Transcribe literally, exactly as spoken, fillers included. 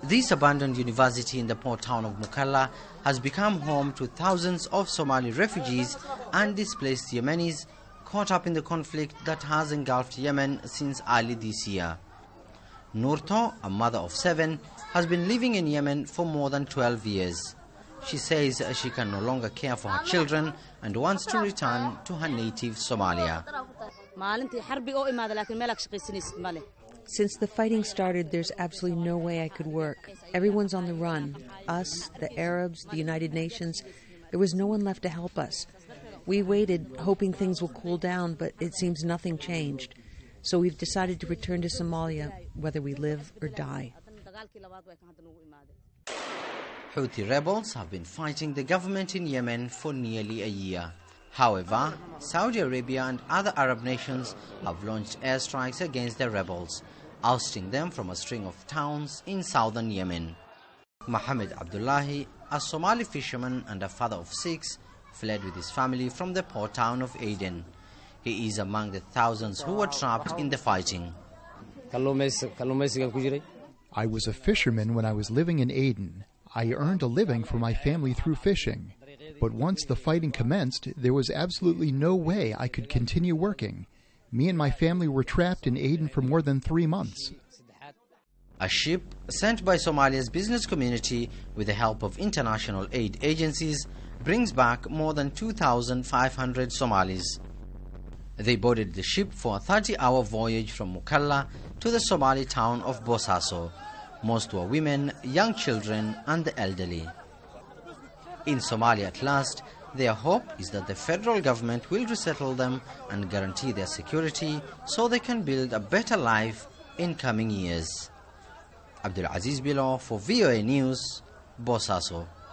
This abandoned university in the port town of Mukalla has become home to thousands of Somali refugees and displaced Yemenis caught up in the conflict that has engulfed Yemen since early this year. Nurto, a mother of seven, has been living in Yemen for more than twelve years. She says she can no longer care for her children and wants to return to her native Somalia. Since the fighting started, there's absolutely no way I could work. Everyone's on the run. Us, the Arabs, the United Nations. There was no one left to help us. We waited, hoping things will cool down, but it seems nothing changed. So we've decided to return to Somalia, whether we live or die. Houthi rebels have been fighting the government in Yemen for nearly a year. However, Saudi Arabia and other Arab nations have launched airstrikes against the rebels, ousting them from a string of towns in southern Yemen. Mohammed Abdullahi, a Somali fisherman and a father of six, fled with his family from the port town of Aden. He is among the thousands who were trapped in the fighting. I was a fisherman when I was living in Aden. I earned a living for my family through fishing. But once the fighting commenced, there was absolutely no way I could continue working. Me and my family were trapped in Aden for more than three months. A ship sent by Somalia's business community with the help of international aid agencies brings back more than two thousand five hundred Somalis. They boarded the ship for a thirty-hour voyage from Mukalla to the Somali town of Bosaso. Most were women, young children and the elderly. In Somalia at last, their hope is that the federal government will resettle them and guarantee their security so they can build a better life in coming years. Abdul Aziz Bilo for V O A News, Bosaso.